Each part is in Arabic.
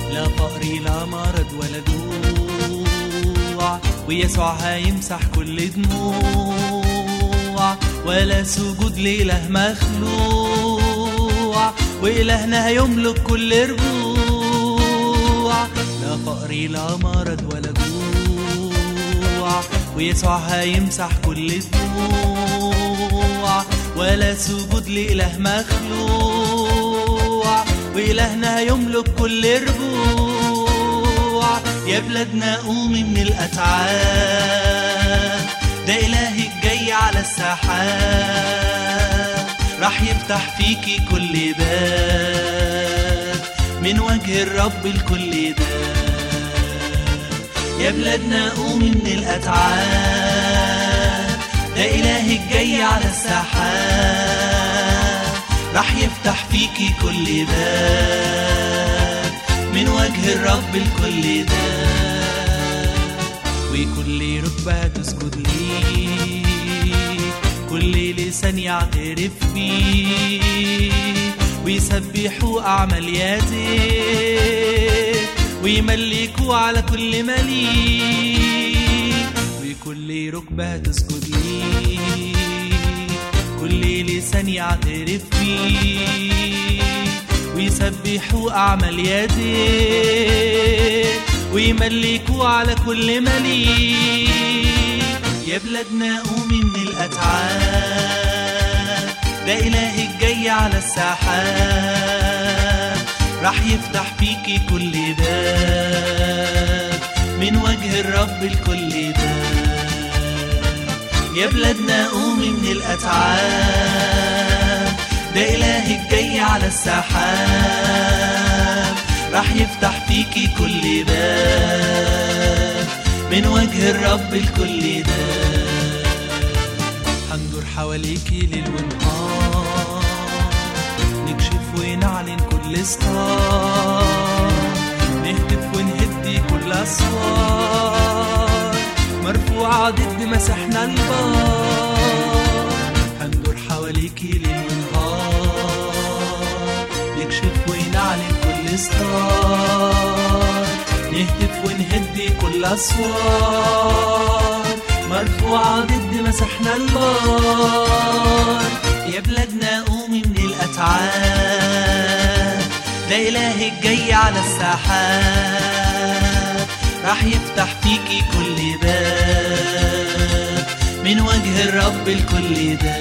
لا فقر لا مرض ولا جوع، ويسوع هيمسح كل دموع، ولا سجود لإله مخلوع، وإلهنا هيملك كل ربوع. لا فقر لا مرض ولا جوع، ويسوع هيمسح كل دموع، ولا سجود لإله مخلوع، وإلهنا هيملك كل ربوع. يا بلادنا قومي من الأتعاب، ده إلهك جاي على السحاب، راح يفتح فيكي كل باب من وجه الرب الكل ده. يا بلادنا قومي من الأتعاب، ده إلهك جاي على السحاب، راح يفتح فيكي كل باب من وجه الرب الكل ده. وكل ركبة تسجد ليه، كل لسان يعترف بيه، ويسبحوا أعمال يديه، ويملكوا على كل مليك. وكل ركبة تسجد ليه، كل لسان يعترف بيه، ويسبحوا أعمال يديه، ويملكوا على كل مليك. يا بلادنا قومي من الأتعاب، ده إلهك جاي على السحاب، راح يفتح فيكي كل باب من وجه الرب الكل ده. يا بلادنا قومي من الأتعاب، ده إلهك جاي على السحاب، راح يفتح فيكي كل باب من وجه الرب الكل ده. هندور حواليكي ليل ونهار، نكشف ونعلن كل ستار، نهتف ونهدي كل أسوار مرفوعة ضد مسحنا البار. هندور حواليكي ليل ونهار، نكشف ونعلن كل ستار، نهتف ونهدي كل أسوار مرفوعة ضد مسحنا البار. يا بلادنا قومي من الأتعاب، ده إلهك جاي على السحاب، راح يفتح فيكي كل باب من وجه الرب الكل ده.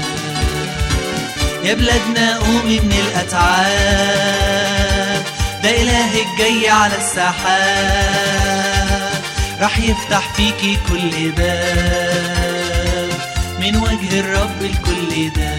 يا بلادنا قومي من الأتعاب، ده إلهك جاي على السحاب، راح يفتح فيكي كل باب من وجه الرب الكل ده.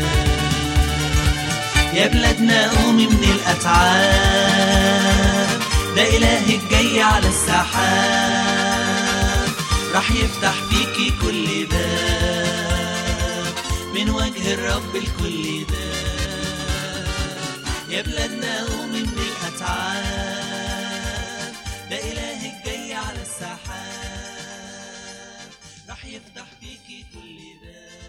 يا بلادنا قومي من الأتعاب، ده إلهك جاي على السحاب، راح يفتح فيكي كل باب من وجه الرب الكل ده. يا بلادنا قومي من الأتعاب، ده إلهك جاي على السحاب، راح يفتح فيكي كل باب.